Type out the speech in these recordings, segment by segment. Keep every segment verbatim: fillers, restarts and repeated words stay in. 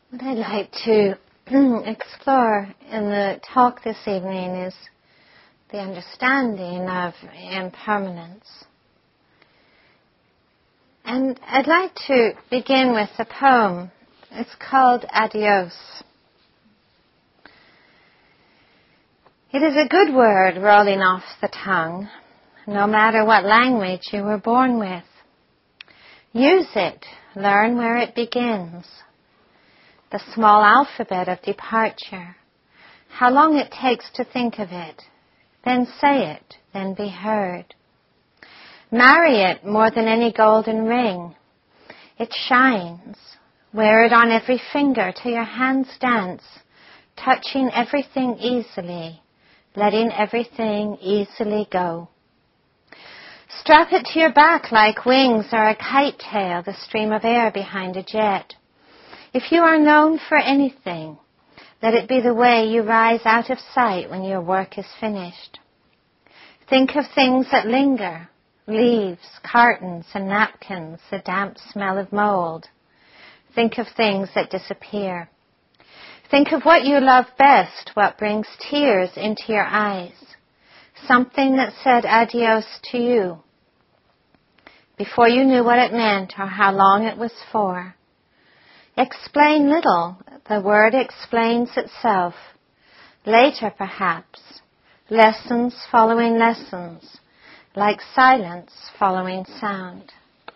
What I'd like to explore in the talk this evening is the understanding of impermanence. And I'd like to begin with a poem. It's called Adios. It is a good word rolling off the tongue, no matter what language you were born with. Use it, learn where it begins. The small alphabet of departure, how long it takes to think of it, then say it, then be heard. Marry it more than any golden ring. It shines. Wear it on every finger till your hands dance, touching everything easily, letting everything easily go. Strap it to your back like wings or a kite tail, the stream of air behind a jet. If you are known for anything, let it be the way you rise out of sight when your work is finished. Think of things that linger, leaves, cartons and napkins, the damp smell of mold. Think of things that disappear. Think of what you love best, what brings tears into your eyes. Something that said adios to you before you knew what it meant or how long it was for. Explain little. The word explains itself. Later, perhaps, lessons following lessons, like silence following sound.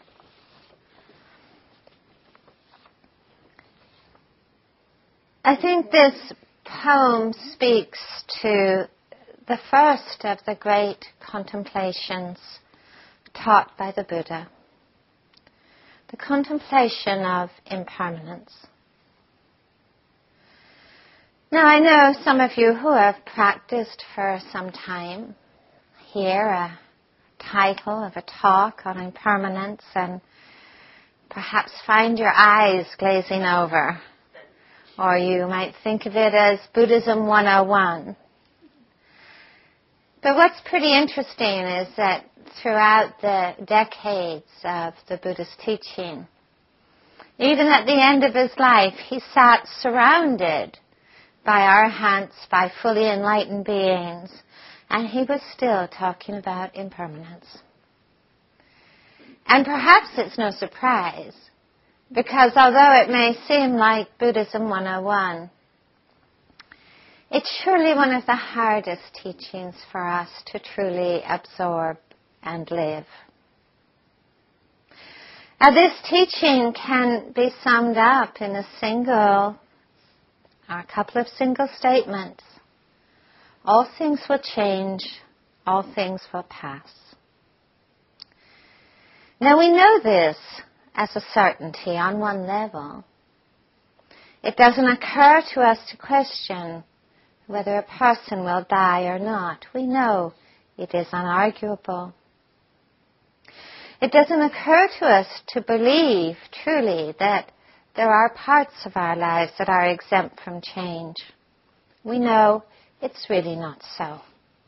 I think this poem speaks to the first of the great contemplations taught by the Buddha. The contemplation of impermanence. Now, I know some of you who have practiced for some time hear a title of a talk on impermanence and perhaps find your eyes glazing over. Or you might think of it as Buddhism one oh one. But what's pretty interesting is that throughout the decades of the Buddha's teaching, even at the end of his life, he sat surrounded by arhants, by fully enlightened beings, and he was still talking about impermanence. And perhaps it's no surprise, because although it may seem like Buddhism one oh one, it's surely one of the hardest teachings for us to truly absorb and live. Now, this teaching can be summed up in a single, or a couple of single statements. All things will change, all things will pass. Now, we know this as a certainty on one level. It doesn't occur to us to question whether a person will die or not. We know it is unarguable. It doesn't occur to us to believe truly that there are parts of our lives that are exempt from change. We know it's really not so.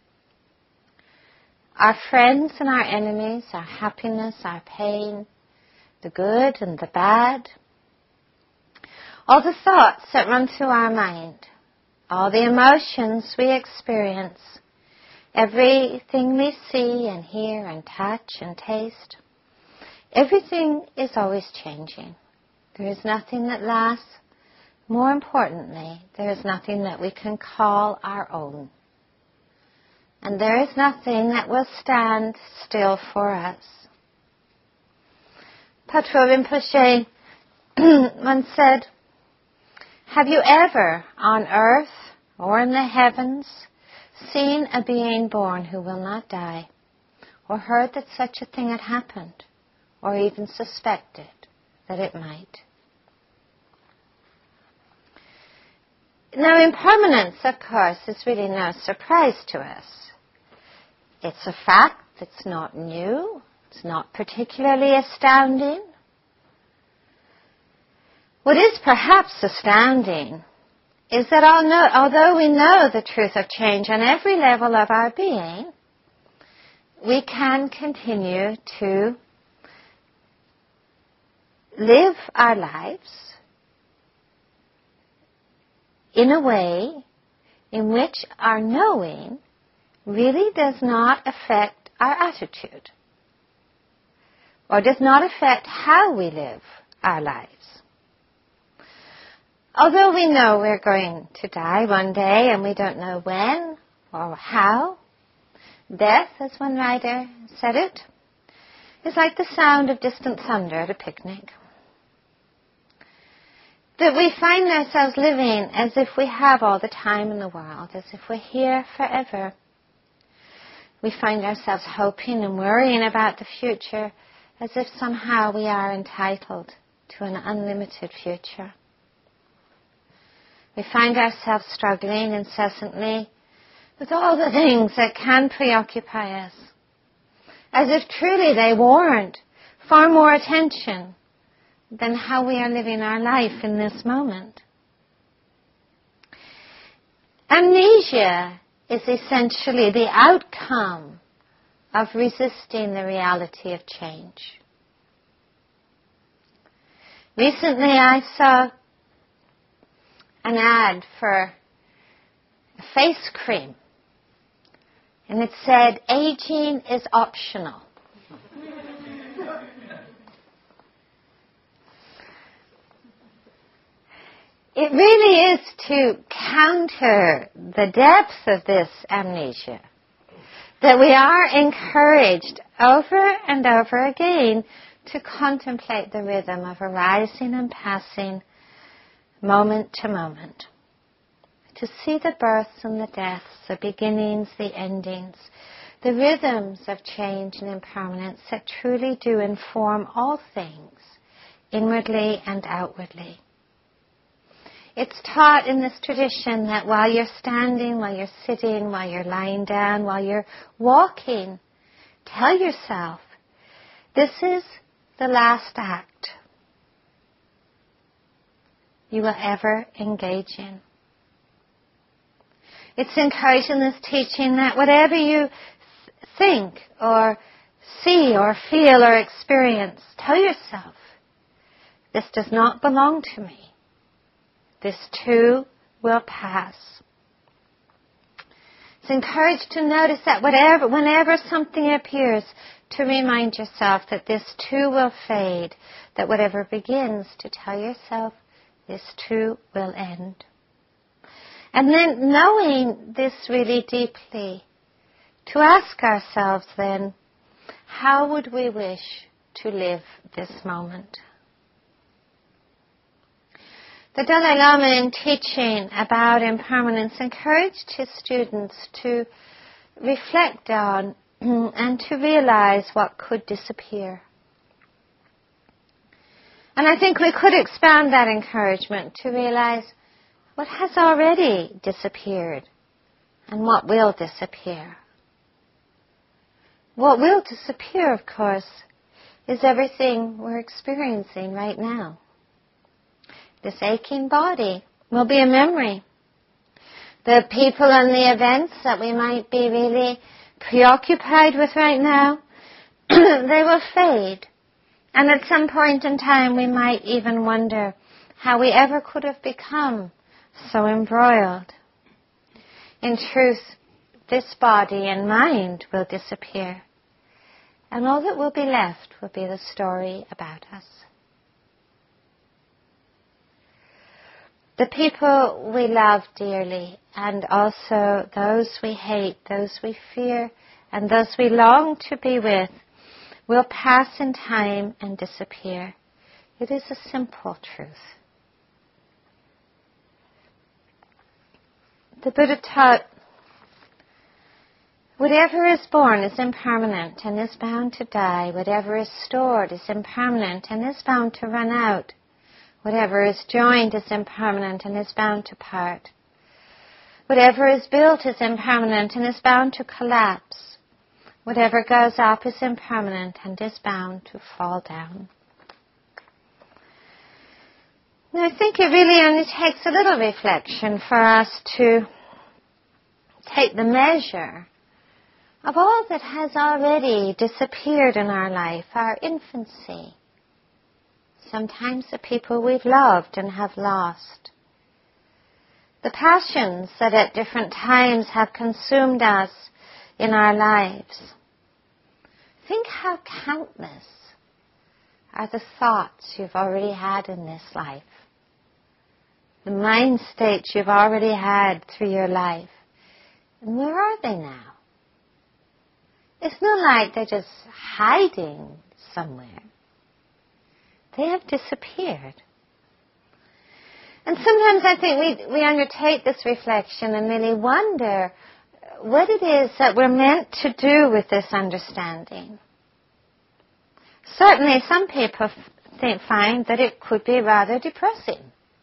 Our friends and our enemies, our happiness, our pain, the good and the bad, all the thoughts that run through our mind, all the emotions we experience, everything we see and hear and touch and taste, everything is always changing. There is nothing that lasts. More importantly, there is nothing that we can call our own. And there is nothing that will stand still for us. Patrul Rinpoche once said, "Have you ever on earth or in the heavens seen a being born who will not die, or heard that such a thing had happened, or even suspected that it might?" Now, impermanence, of course, is really no surprise to us. It's a fact that's not new. It's not particularly astounding. What is perhaps astounding is that although we know the truth of change on every level of our being, we can continue to live our lives in a way in which our knowing really does not affect our attitude, or does not affect how we live our lives. Although we know we're going to die one day and we don't know when or how, death, as one writer said it, is like the sound of distant thunder at a picnic. That we find ourselves living as if we have all the time in the world, as if we're here forever. We find ourselves hoping and worrying about the future as if somehow we are entitled to an unlimited future. We find ourselves struggling incessantly with all the things that can preoccupy us, as if truly they warrant far more attention than how we are living our life in this moment. Amnesia is essentially the outcome of resisting the reality of change. Recently I saw an ad for a face cream, and it said, aging is optional. It really is to counter the depth of this amnesia that we are encouraged over and over again to contemplate the rhythm of arising and passing moment to moment, to see the births and the deaths, the beginnings, the endings, the rhythms of change and impermanence that truly do inform all things, inwardly and outwardly. It's taught in this tradition that while you're standing, while you're sitting, while you're lying down, while you're walking, tell yourself, this is the last act you will ever engage in. It's encouraged in this teaching that whatever you th- think or see or feel or experience, tell yourself, this does not belong to me. This too will pass. It's encouraged to notice that whatever, whenever something appears, to remind yourself that this too will fade, that whatever begins, to tell yourself, this too will end. And then knowing this really deeply, to ask ourselves then, how would we wish to live this moment? The Dalai Lama, in teaching about impermanence, encouraged his students to reflect on and to realize what could disappear. And I think we could expand that encouragement to realize what has already disappeared and what will disappear. What will disappear, of course, is everything we're experiencing right now. This aching body will be a memory. The people and the events that we might be really preoccupied with right now, they will fade. And at some point in time we might even wonder how we ever could have become so embroiled. In truth, this body and mind will disappear. And all that will be left will be the story about us. The people we love dearly, and also those we hate, those we fear, and those we long to be with, will pass in time and disappear. It is a simple truth. The Buddha taught, whatever is born is impermanent and is bound to die. Whatever is stored is impermanent and is bound to run out. Whatever is joined is impermanent and is bound to part. Whatever is built is impermanent and is bound to collapse. Whatever goes up is impermanent and is bound to fall down. And I think it really only takes a little reflection for us to take the measure of all that has already disappeared in our life, our infancy. Sometimes the people we've loved and have lost. the passions that at different times have consumed us in our lives. Think how countless are the thoughts you've already had in this life, the mind states you've already had through your life. And where are they now? It's not like they're just hiding somewhere. They have disappeared. And sometimes I think we, we undertake this reflection and really wonder what it is that we're meant to do with this understanding. Certainly some people think, find that it could be rather depressing.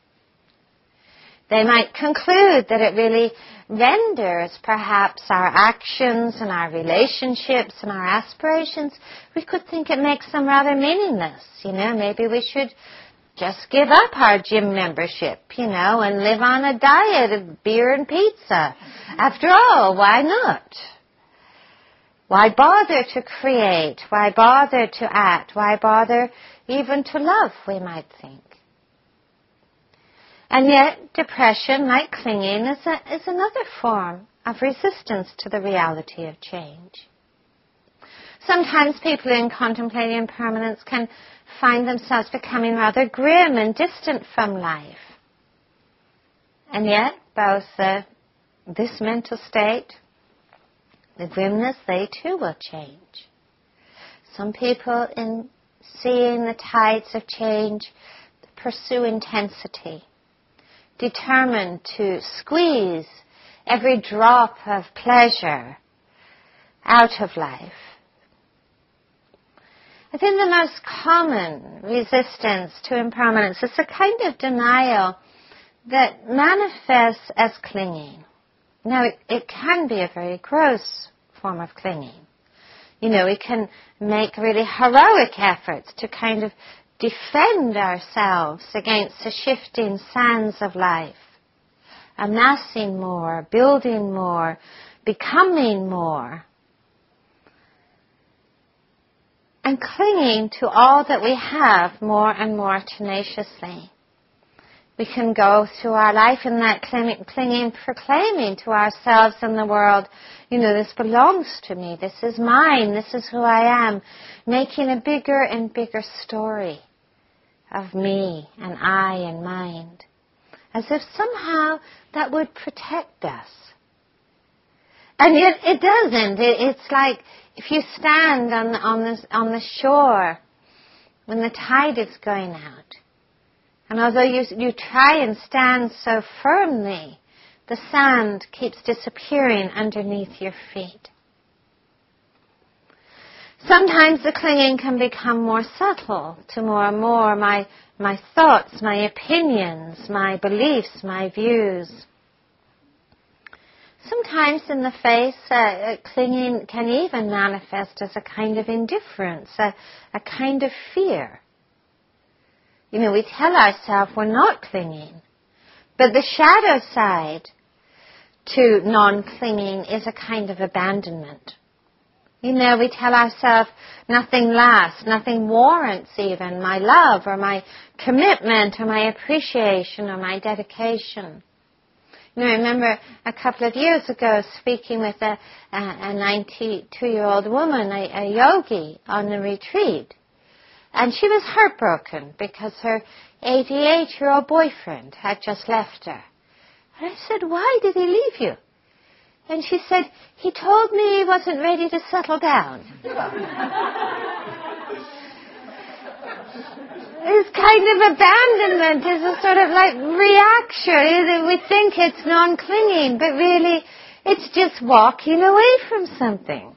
They might conclude that it really renders perhaps our actions and our relationships and our aspirations. We could think it makes them rather meaningless. You know, maybe we should just give up our gym membership, you know, and live on a diet of beer and pizza. After all, why not? Why bother to create? Why bother to act? Why bother even to love, we might think. And yet, depression, like clinging, is, a, is another form of resistance to the reality of change. Sometimes people in contemplating impermanence can find themselves becoming rather grim and distant from life. And yet, both uh, this mental state, the grimness, they too will change. Some people, in seeing the tides of change, pursue intensity, determined to squeeze every drop of pleasure out of life. I think the most common resistance to impermanence is a kind of denial that manifests as clinging. Now, it, it can be a very gross form of clinging. You know, we can make really heroic efforts to kind of defend ourselves against the shifting sands of life, amassing more, building more, becoming more, and clinging to all that we have more and more tenaciously. We can go through our life in that clinging, proclaiming to ourselves and the world, you know, this belongs to me, this is mine, this is who I am, making a bigger and bigger story of me and I and mind, as if somehow that would protect us. And yet it doesn't. It, it's like if you stand on the, on, the, on the shore when the tide is going out, and although you, you try and stand so firmly, the sand keeps disappearing underneath your feet. Sometimes the clinging can become more subtle to more and more my, my thoughts, my opinions, my beliefs, my views. Sometimes in the face, uh, clinging can even manifest as a kind of indifference, a, a kind of fear. You know, we tell ourselves we're not clinging, but the shadow side to non-clinging is a kind of abandonment. You know, we tell ourselves nothing lasts, nothing warrants even my love or my commitment or my appreciation or my dedication. You know, I remember a couple of years ago speaking with a, a ninety-two-year-old woman, a, a yogi, on a retreat. And she was heartbroken because her eighty-eight-year-old boyfriend had just left her. And I said, why did he leave you? And she said, he told me he wasn't ready to settle down. This kind of abandonment is a sort of like reaction. We think it's non-clinging, but really it's just walking away from something.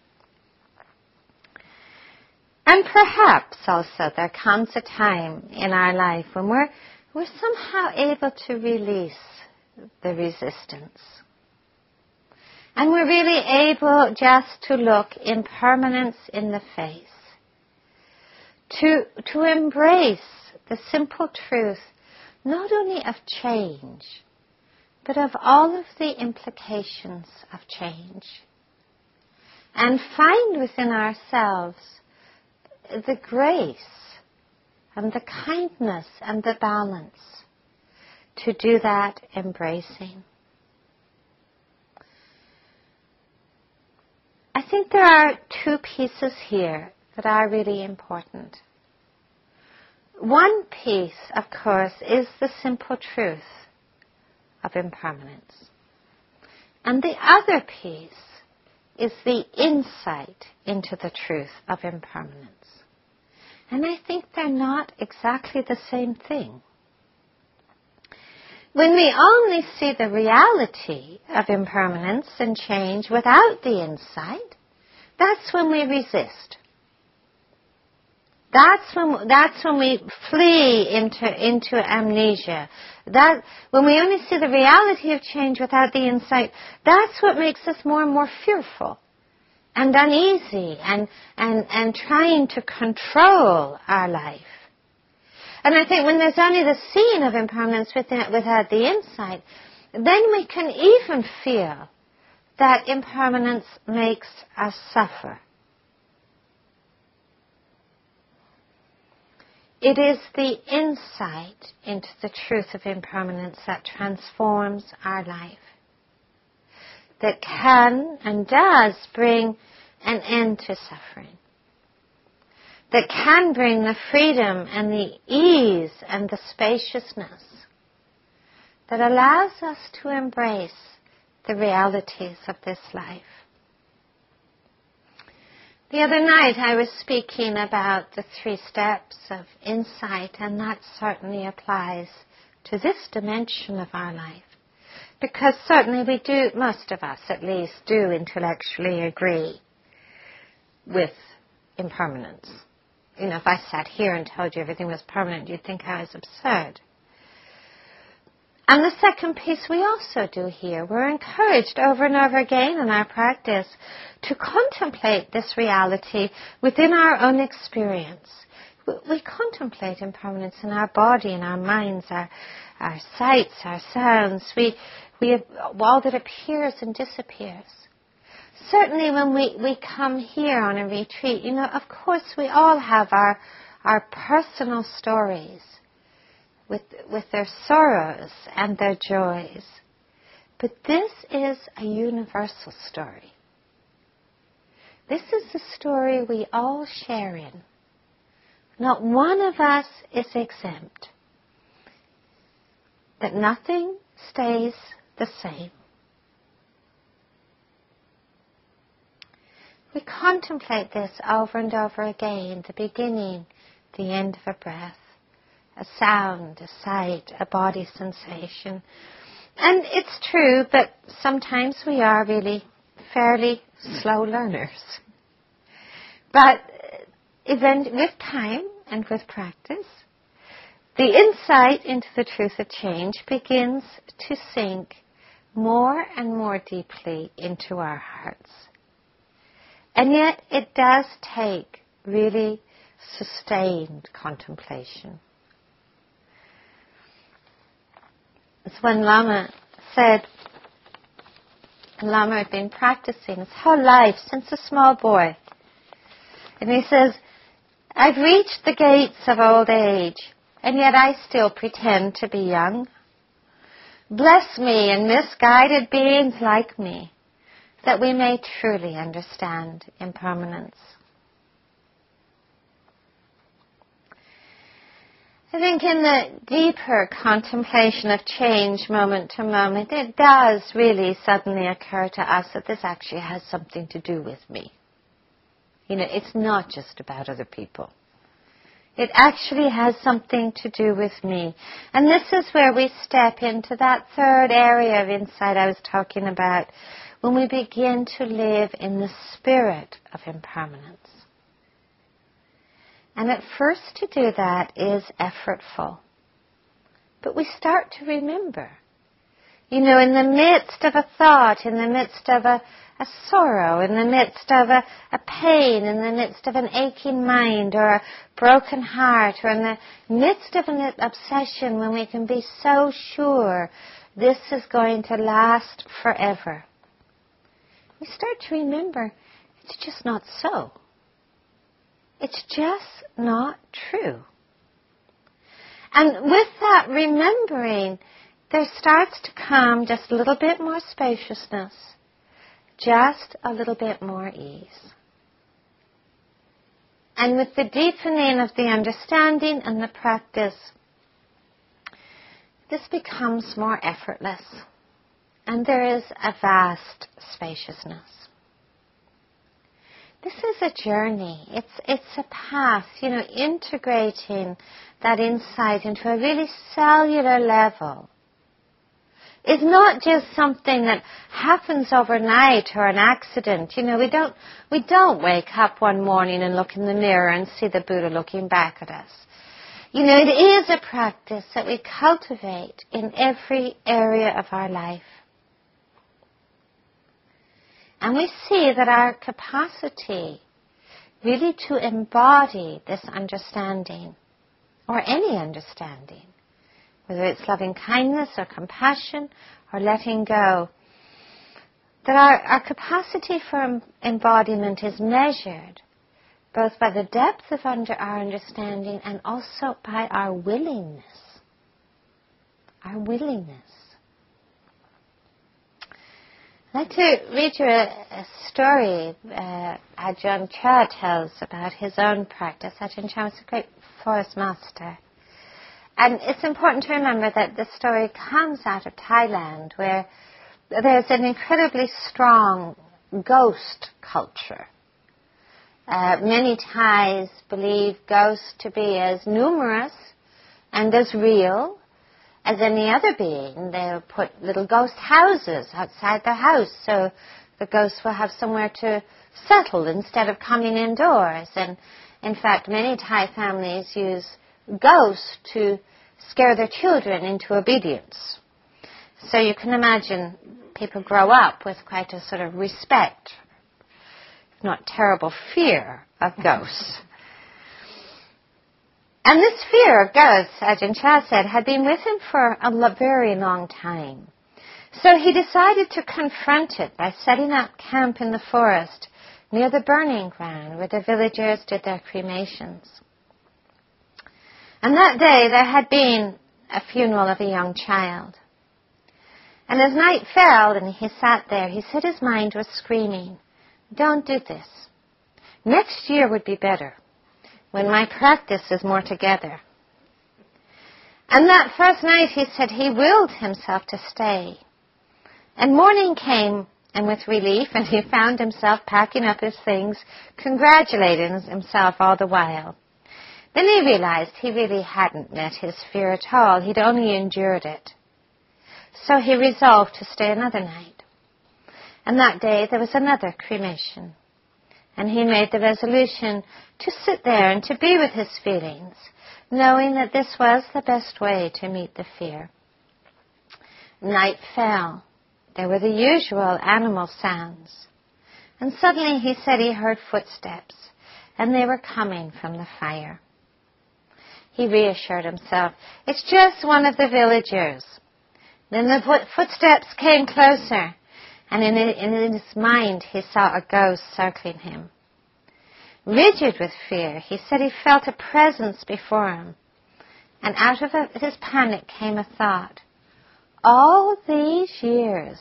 And perhaps also there comes a time in our life when we're, we're somehow able to release the resistance. And we're really able just to look impermanence in the face. To, to embrace the simple truth, not only of change, but of all of the implications of change. And find within ourselves the grace and the kindness and the balance to do that embracing. I think there are two pieces here that are really important. One piece, of course, is the simple truth of impermanence. And the other piece is the insight into the truth of impermanence. And I think they're not exactly the same thing. When we only see the reality of impermanence and change without the insight, that's when we resist. That's when that's when we flee into into amnesia. That when we only see the reality of change without the insight, that's what makes us more and more fearful and uneasy and and and trying to control our life. And I think when there's only the seeing of impermanence within, without the insight, then we can even feel that impermanence makes us suffer. It is the insight into the truth of impermanence that transforms our life, that can and does bring an end to suffering, that can bring the freedom and the ease and the spaciousness that allows us to embrace the realities of this life. The other night I was speaking about the three steps of insight, and that certainly applies to this dimension of our life. Because certainly we do, most of us at least, do intellectually agree with impermanence. You know, if I sat here and told you everything was permanent, you'd think I was absurd. And the second piece we also do here, we're encouraged over and over again in our practice to contemplate this reality within our own experience. We, we contemplate impermanence in our body, in our minds, our, our sights, our sounds. We, we have all that appears and disappears. Certainly when we, we come here on a retreat, you know, of course we all have our, our personal stories with, with their sorrows and their joys. But this is a universal story. This is the story we all share in. Not one of us is exempt. That nothing stays the same. We contemplate this over and over again, the beginning, the end of a breath, a sound, a sight, a body sensation. And it's true that sometimes we are really fairly slow learners. But event, with time and with practice, the insight into the truth of change begins to sink more and more deeply into our hearts. And yet it does take really sustained contemplation. As one Lama said, Lama had been practicing his whole life since a small boy. And he says, I've reached the gates of old age, and yet I still pretend to be young. Bless me and misguided beings like me, that we may truly understand impermanence. I think in the deeper contemplation of change moment to moment, it does really suddenly occur to us that this actually has something to do with me. You know, it's not just about other people. It actually has something to do with me. And this is where we step into that third area of insight I was talking about, when we begin to live in the spirit of impermanence. And at first to do that is effortful. But we start to remember. You know, in the midst of a thought, in the midst of a, a sorrow, in the midst of a, a pain, in the midst of an aching mind or a broken heart, or in the midst of an obsession when we can be so sure this is going to last forever, we start to remember it's just not so. It's just not true. And with that remembering, there starts to come just a little bit more spaciousness, just a little bit more ease. And with the deepening of the understanding and the practice, this becomes more effortless. And there is a vast spaciousness. This is a journey. It's, it's a path, you know, integrating that insight into a really cellular level. It's not just something that happens overnight or an accident. You know, we don't, we don't wake up one morning and look in the mirror and see the Buddha looking back at us. You know, it is a practice that we cultivate in every area of our life. And we see that our capacity really to embody this understanding, or any understanding, whether it's loving kindness or compassion or letting go, that our, our capacity for embodiment is measured both by the depth of under our understanding and also by our willingness. Our willingness. I'd like to read you a, a story uh, Ajahn Chah tells about his own practice. Ajahn Chah was a great forest master. And it's important to remember that this story comes out of Thailand, where there's an incredibly strong ghost culture. Uh, many Thais believe ghosts to be as numerous and as real as any other being. They'll put little ghost houses outside their house so the ghosts will have somewhere to settle instead of coming indoors. And in fact, many Thai families use ghosts to scare their children into obedience. So you can imagine people grow up with quite a sort of respect, if not terrible fear, of ghosts. And this fear of ghosts, Ajahn Chah said, had been with him for a very long time. So he decided to confront it by setting up camp in the forest near the burning ground where the villagers did their cremations. And that day there had been a funeral of a young child. And as night fell and he sat there, he said his mind was screaming, "Don't do this. Next year would be better, when my practice is more together." And that first night, he said, he willed himself to stay. And morning came, and with relief, and he found himself packing up his things, congratulating himself all the while. Then he realized he really hadn't met his fear at all. He'd only endured it. So he resolved to stay another night. And that day there was another cremation. And he made the resolution to sit there and to be with his feelings, knowing that this was the best way to meet the fear. Night fell. There were the usual animal sounds. And suddenly he said he heard footsteps, and they were coming from the fire. He reassured himself, it's just one of the villagers. Then the footsteps came closer, and in, in his mind he saw a ghost circling him. Rigid with fear, he said he felt a presence before him, and out of his panic came a thought. All these years,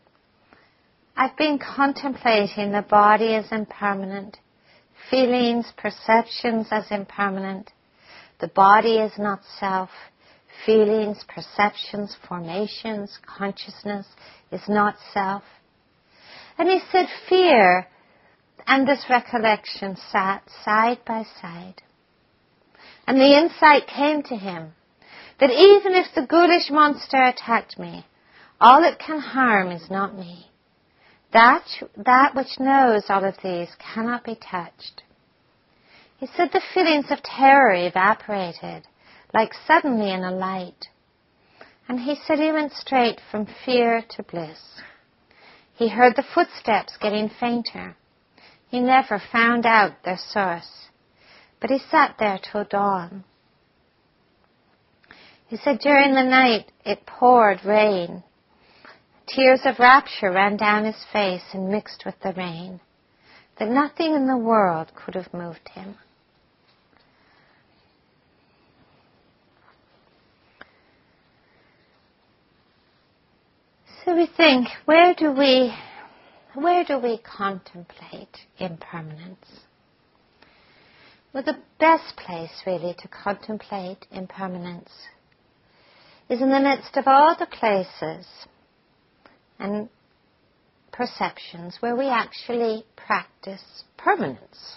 I've been contemplating the body as impermanent, feelings, perceptions as impermanent. The body is not self. Feelings, perceptions, formations, consciousness is not self. And he said fear and this recollection sat side by side. And the insight came to him that even if the ghoulish monster attacked me, all it can harm is not me. That, that which knows all of these cannot be touched. He said the feelings of terror evaporated, like suddenly in a light. And he said he went straight from fear to bliss. He heard the footsteps getting fainter. He never found out their source, but he sat there till dawn. He said during the night it poured rain. Tears of rapture ran down his face and mixed with the rain, that nothing in the world could have moved him. So we think, where do we, where do we contemplate impermanence? Well, the best place really to contemplate impermanence is in the midst of all the places and perceptions where we actually practice permanence.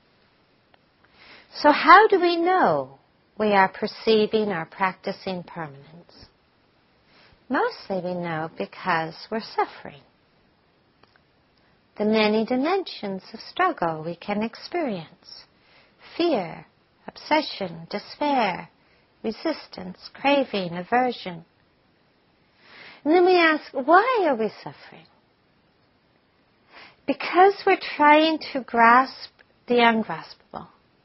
So how do we know we are perceiving or practicing permanence? Mostly we know because we're suffering. The many dimensions of struggle we can experience. Fear, obsession, despair, resistance, craving, aversion. And then we ask, why are we suffering? Because we're trying to grasp the ungraspable.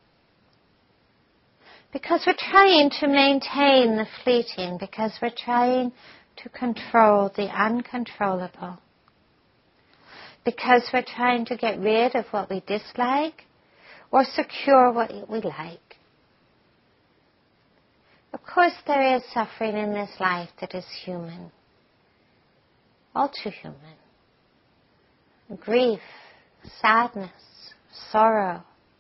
Because we're trying to maintain the fleeting. Because we're trying to control the uncontrollable. Because we're trying to get rid of what we dislike or secure what we like. Of course, there is suffering in this life that is human. All too human. Grief, sadness, sorrow.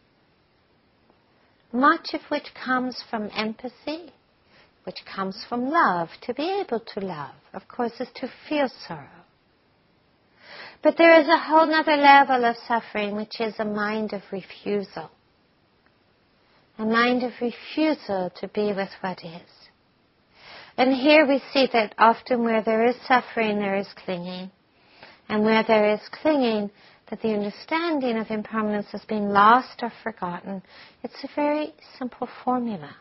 Much of which comes from empathy, which comes from love. To be able to love, of course, is to feel sorrow. But there is a whole other level of suffering, which is a mind of refusal. A mind of refusal to be with what is. And here we see that often where there is suffering, there is clinging. And where there is clinging, that the understanding of impermanence has been lost or forgotten. It's a very simple formula.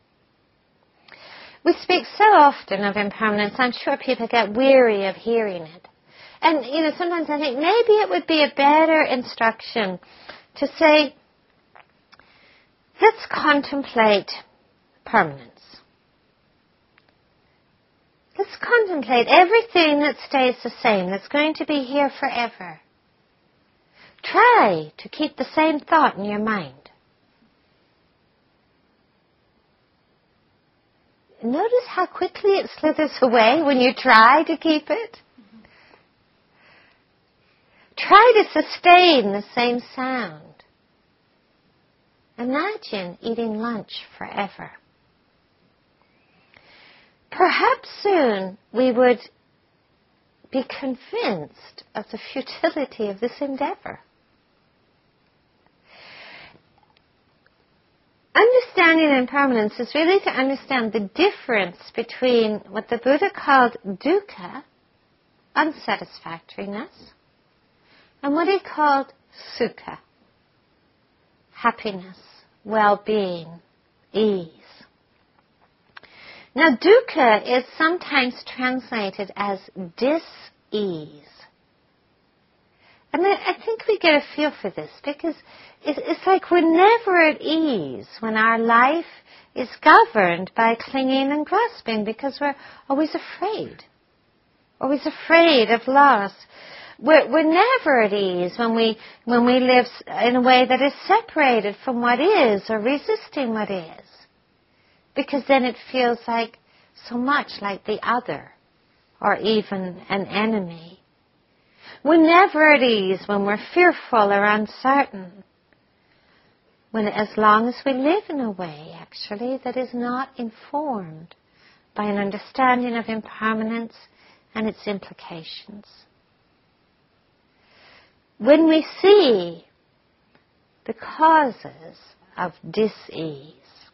We speak so often of impermanence, I'm sure people get weary of hearing it. And, you know, sometimes I think maybe it would be a better instruction to say, let's contemplate permanence. Let's contemplate everything that stays the same, that's going to be here forever. Try to keep the same thought in your mind. Notice how quickly it slithers away when you try to keep it. Mm-hmm. Try to sustain the same sound. Imagine eating lunch forever. Perhaps soon we would be convinced of the futility of this endeavor. Understanding impermanence is really to understand the difference between what the Buddha called dukkha, unsatisfactoriness, and what he called sukha, happiness, well-being, ease. Now, dukkha is sometimes translated as dis-ease. And I, I think we get a feel for this because it's, it's like we're never at ease when our life is governed by clinging and grasping because we're always afraid. Always afraid of loss. We're, we're never at ease when we, when we live in a way that is separated from what is or resisting what is. Because then it feels like so much like the other or even an enemy. We're never at ease when we're fearful or uncertain. When, as long as we live in a way, actually, that is not informed by an understanding of impermanence and its implications. When we see the causes of dis-ease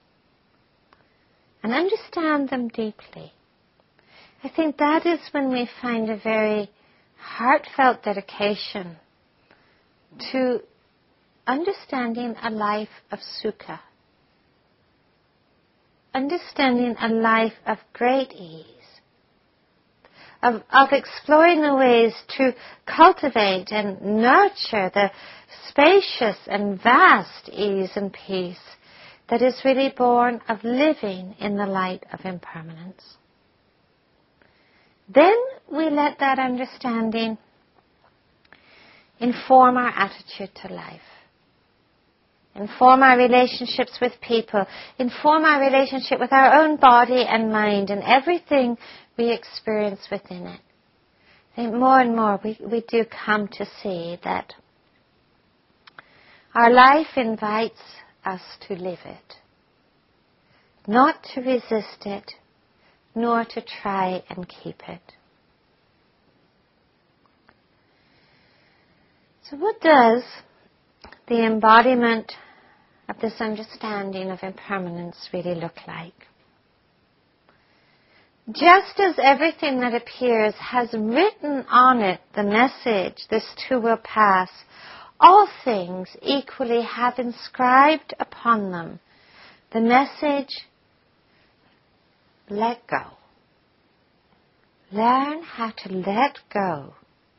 and understand them deeply, I think that is when we find a very heartfelt dedication to understanding a life of sukha, understanding a life of great ease, of, of exploring the ways to cultivate and nurture the spacious and vast ease and peace that is really born of living in the light of impermanence. Then we let that understanding inform our attitude to life, inform our relationships with people, inform our relationship with our own body and mind and everything we experience within it. I think more and more we, we do come to see that our life invites us to live it, not to resist it, nor to try and keep it. So what does the embodiment of this understanding of impermanence really look like? Just as everything that appears has written on it the message, this too will pass, all things equally have inscribed upon them the message, let go. Learn how to let go.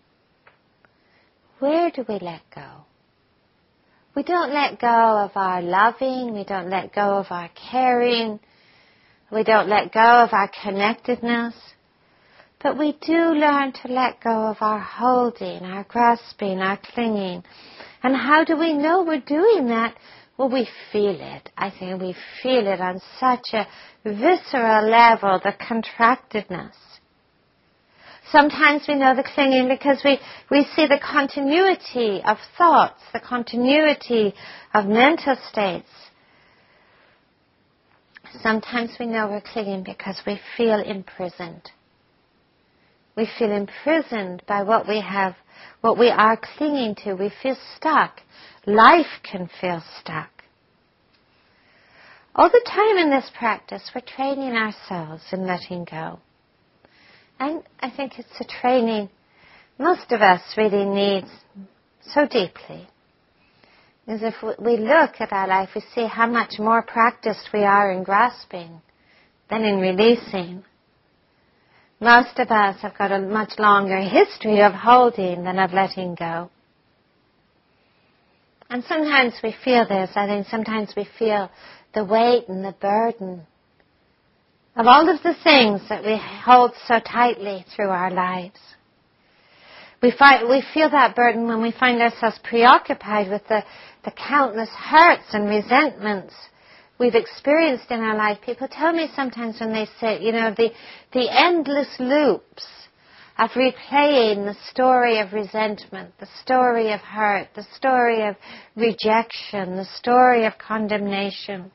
Where do we let go? We don't let go of our loving, we don't let go of our caring, we don't let go of our connectedness, but we do learn to let go of our holding, our grasping, our clinging. And how do we know we're doing that? Well, we feel it. I think we feel it on such a visceral level, the contractedness. Sometimes we know the clinging because we, we see the continuity of thoughts, the continuity of mental states. Sometimes we know we're clinging because we feel imprisoned. We feel imprisoned by what we have, what we are clinging to. We feel stuck. Life can feel stuck. All the time in this practice, we're training ourselves in letting go. And I think it's a training most of us really need so deeply. Because if we look at our life, we see how much more practiced we are in grasping than in releasing. Most of us have got a much longer history of holding than of letting go. And sometimes we feel this. I think sometimes we feel the weight and the burden of all of the things that we hold so tightly through our lives. We find, we feel that burden when we find ourselves preoccupied with the, the countless hurts and resentments we've experienced in our life. People tell me sometimes when they say, you know, the, the endless loops of replaying the story of resentment, the story of hurt, the story of rejection, the story of condemnation.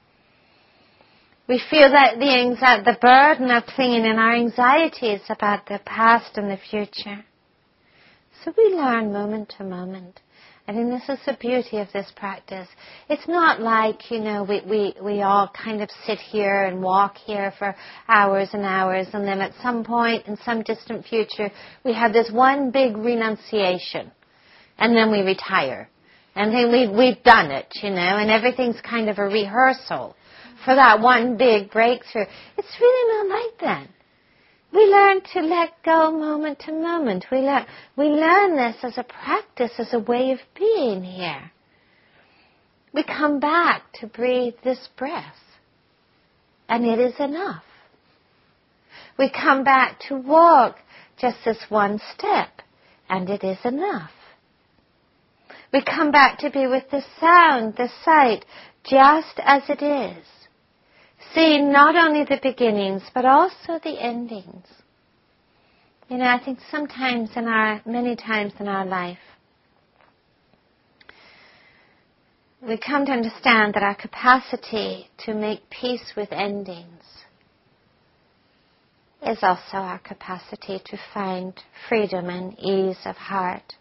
We feel that the anxiety, the burden of clinging and our anxieties about the past and the future. So we learn moment to moment. I think this is the beauty of this practice. It's not like, you know, we, we, we all kind of sit here and walk here for hours and hours, and then at some point in some distant future we have this one big renunciation, and then we retire. And then we've, we've done it, you know, and everything's kind of a rehearsal for that one big breakthrough. It's really not like that. We learn to let go moment to moment. We learn, we learn this as a practice, as a way of being here. We come back to breathe this breath, and it is enough. We come back to walk just this one step, and it is enough. We come back to be with the sound, the sight, just as it is. Seeing not only the beginnings, but also the endings. You know, I think sometimes in our, many times in our life, we come to understand that our capacity to make peace with endings is also our capacity to find freedom and ease of heart.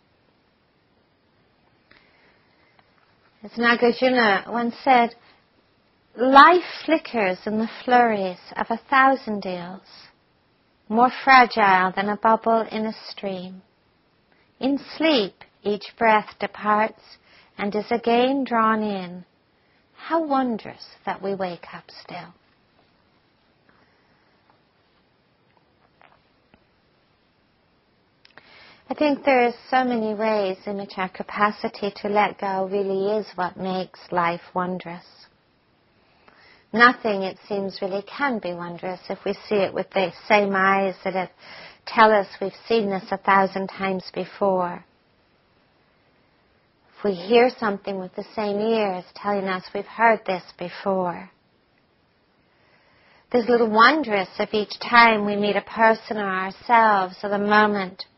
As Nagarjuna once said, life flickers in the flurries of a thousand eels, more fragile than a bubble in a stream. In sleep, each breath departs and is again drawn in. How wondrous that we wake up still. I think there are so many ways in which our capacity to let go really is what makes life wondrous. Nothing, it seems, really can be wondrous if we see it with the same eyes that have, tell us we've seen this a thousand times before. If we hear something with the same ears telling us we've heard this before. There's little wondrous if each time we meet a person or ourselves or the moment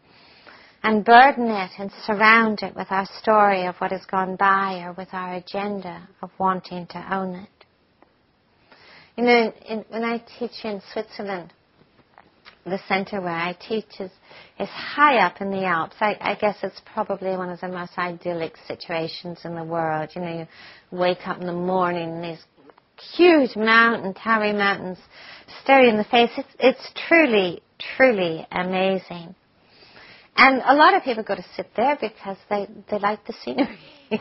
and burden it and surround it with our story of what has gone by or with our agenda of wanting to own it. You know, in, when I teach in Switzerland, the centre where I teach is, is high up in the Alps. I, I guess it's probably one of the most idyllic situations in the world. You know, you wake up in the morning and these huge mountain, towering mountains stare you in the face. It's, it's truly, truly amazing. And a lot of people go to sit there because they, they like the scenery.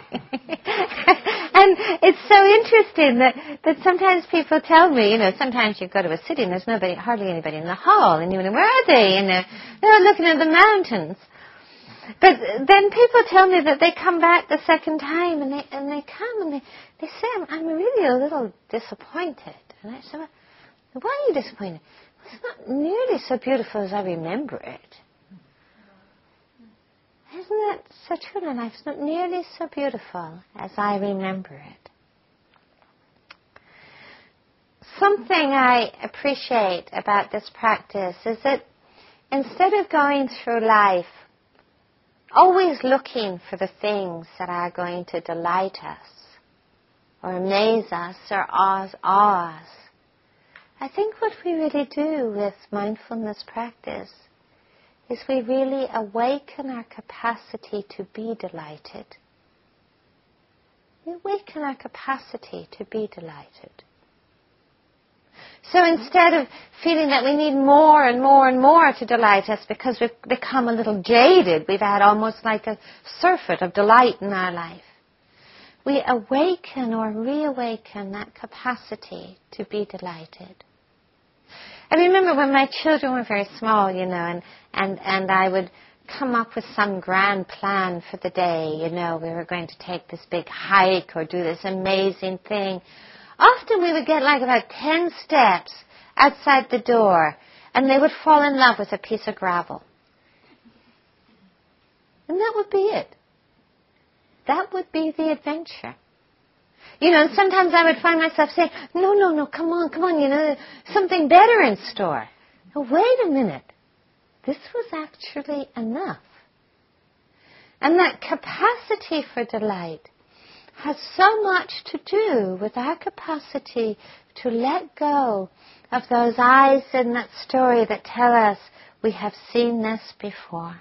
And it's so interesting that, that sometimes people tell me, you know, sometimes you go to a city and there's nobody, hardly anybody in the hall, and you know, where are they? And they're, they're looking at the mountains. But then people tell me that they come back the second time, and they and they come and they, they say, I'm, I'm really a little disappointed. And I say, well, why are you disappointed? Well, it's not nearly so beautiful as I remember it. Isn't that so true in life? It's not nearly so beautiful as I remember it. Something I appreciate about this practice is that instead of going through life always looking for the things that are going to delight us or amaze us or awe us, I think what we really do with mindfulness practice is we really awaken our capacity to be delighted. We awaken our capacity to be delighted. So instead of feeling that we need more and more and more to delight us because we've become a little jaded, we've had almost like a surfeit of delight in our life, we awaken or reawaken that capacity to be delighted. I remember when my children were very small, you know, and, and, and I would come up with some grand plan for the day, you know, we were going to take this big hike or do this amazing thing. Often we would get like about ten steps outside the door, and they would fall in love with a piece of gravel. And that would be it. That would be the adventure. You know, and sometimes I would find myself saying, no, no, no, come on, come on, you know, there's something better in store. Now, wait a minute. This was actually enough. And that capacity for delight has so much to do with our capacity to let go of those eyes in that story that tell us we have seen this before.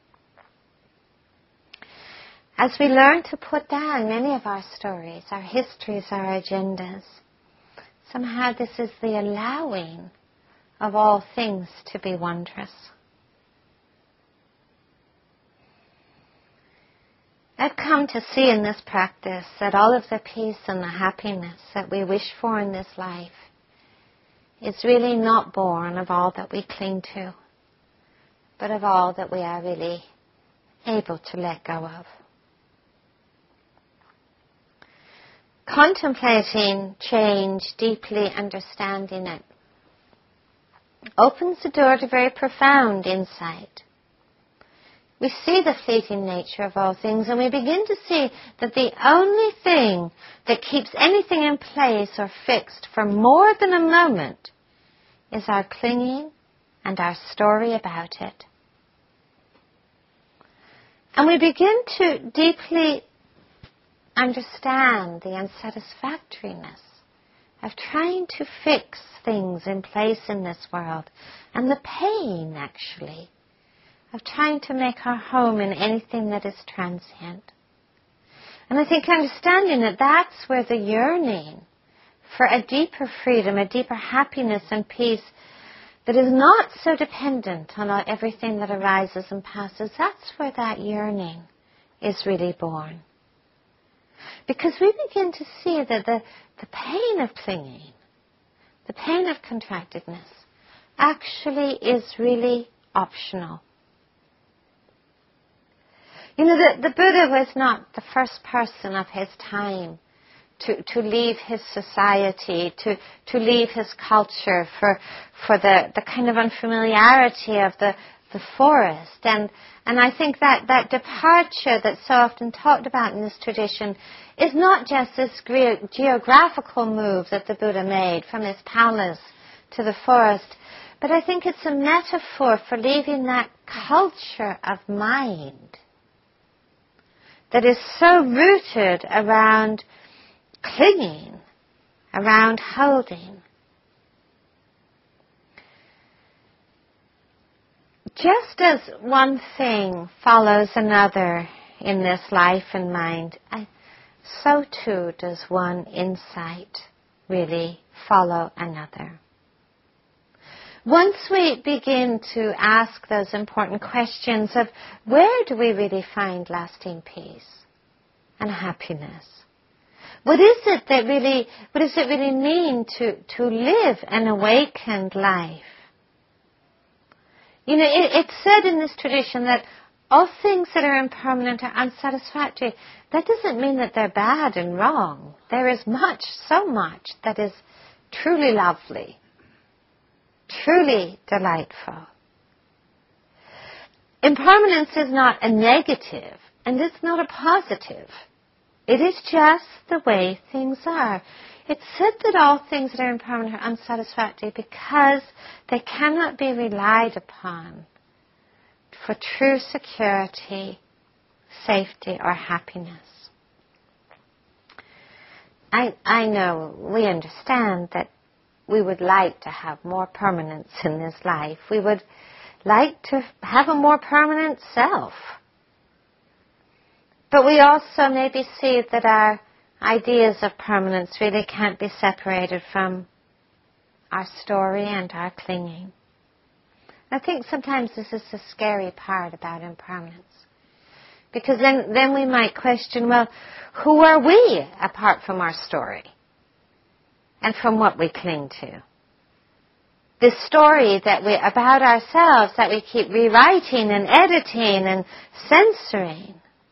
As we learn to put down many of our stories, our histories, our agendas, somehow this is the allowing of all things to be wondrous. I've come to see in this practice that all of the peace and the happiness that we wish for in this life is really not born of all that we cling to, but of all that we are really able to let go of. Contemplating change, deeply understanding it, opens the door to very profound insight. We see the fleeting nature of all things, and we begin to see that the only thing that keeps anything in place or fixed for more than a moment is our clinging and our story about it. And we begin to deeply understand the unsatisfactoriness of trying to fix things in place in this world, and the pain, actually, of trying to make our home in anything that is transient. And I think understanding that that's where the yearning for a deeper freedom, a deeper happiness and peace that is not so dependent on everything that arises and passes, that's where that yearning is really born. Because we begin to see that the, the pain of clinging, the pain of contractedness, actually is really optional. You know, the, the Buddha was not the first person of his time to, to leave his society, to, to leave his culture for, for the, the kind of unfamiliarity of the, the forest. And, and I think that, that departure that's so often talked about in this tradition is not just this ge- geographical move that the Buddha made from his palace to the forest, But I think it's a metaphor for leaving that culture of mind that is so rooted around clinging, around holding. Just as one thing follows another in this life and mind, I, so too does one insight really follow another. Once we begin to ask those important questions of where do we really find lasting peace and happiness? What is it that really, what does it really mean to, to live an awakened life? You know, it, it's said in this tradition that all things that are impermanent are unsatisfactory. That doesn't mean that they're bad and wrong. There is much, so much that is truly lovely, truly delightful. Impermanence is not a negative, and it's not a positive. It is just the way things are. It's said that all things that are impermanent are unsatisfactory because they cannot be relied upon for true security, safety, or happiness. I, I know, we understand that we would like to have more permanence in this life. We would like to have a more permanent self. But we also maybe see that our ideas of permanence really can't be separated from our story and our clinging. I think sometimes this is the scary part about impermanence. Because then, then we might question, well, who are we apart from our story and from what we cling to? This story that we about ourselves that we keep rewriting and editing and censoring.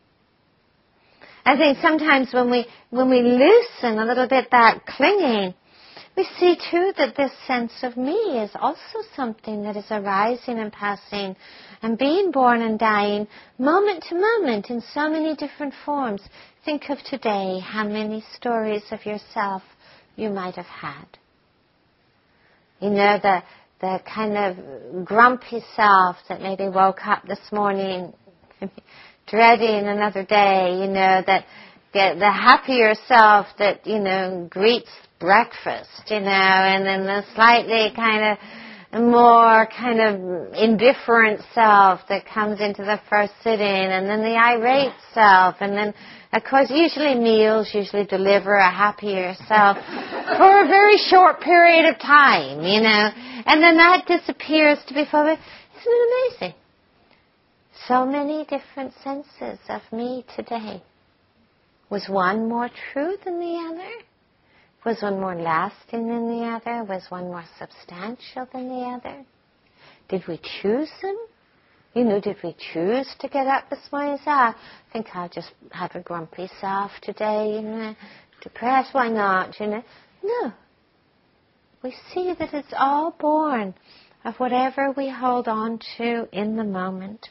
I think sometimes when we when we loosen a little bit that clinging, we see too that this sense of me is also something that is arising and passing and being born and dying moment to moment in so many different forms. Think of today, how many stories of yourself you might have had. You know, the the kind of grumpy self that maybe woke up this morning dreading another day, you know, that get the happier self that, you know, greets breakfast, you know, and then the slightly kind of more kind of indifferent self that comes into the first sitting, and then the irate self, and then, of course, usually meals usually deliver a happier self for a very short period of time, you know, and then that disappears to be followed. Isn't it amazing? So many different senses of me today. Was one more true than the other? Was one more lasting than the other? Was one more substantial than the other? Did we choose them? You know, did we choose to get up this morning and say, ah, I think I'll just have a grumpy self today, you know, depressed, why not, you know? No. We see that it's all born of whatever we hold on to in the moment.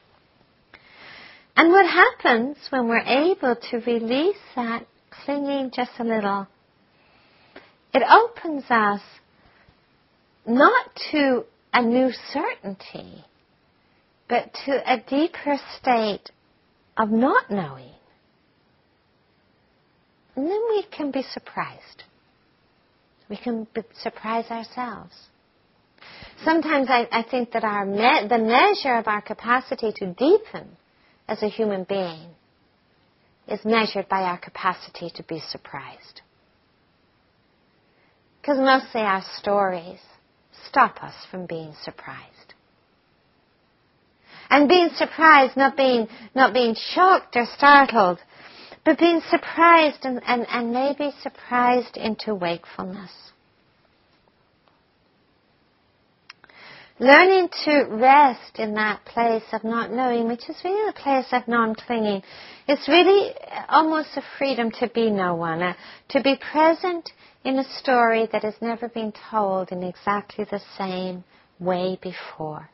And what happens when we're able to release that clinging just a little, it opens us not to a new certainty, but to a deeper state of not knowing. And then we can be surprised. We can be, surprise ourselves. Sometimes I, I think that our me- the measure of our capacity to deepen as a human being is measured by our capacity to be surprised. Because mostly our stories stop us from being surprised. And being surprised, not being not being shocked or startled, but being surprised and, and, and maybe surprised into wakefulness. Learning to rest in that place of not knowing, which is really the place of non-clinging, it's really almost a freedom to be no one, uh, to be present in a story that has never been told in exactly the same way before.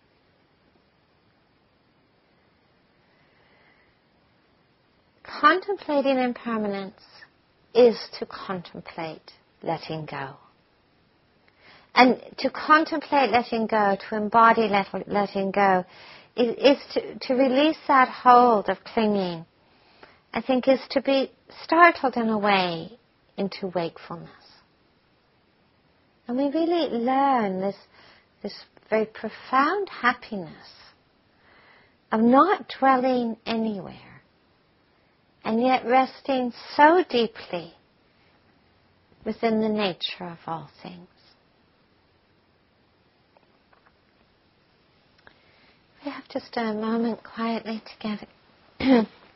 Contemplating impermanence is to contemplate letting go. And to contemplate letting go, to embody let, letting go, is, is to, to release that hold of clinging, I think is to be startled in a way into wakefulness. And we really learn this, this very profound happiness of not dwelling anywhere and yet resting so deeply within the nature of all things. We have just a moment quietly together.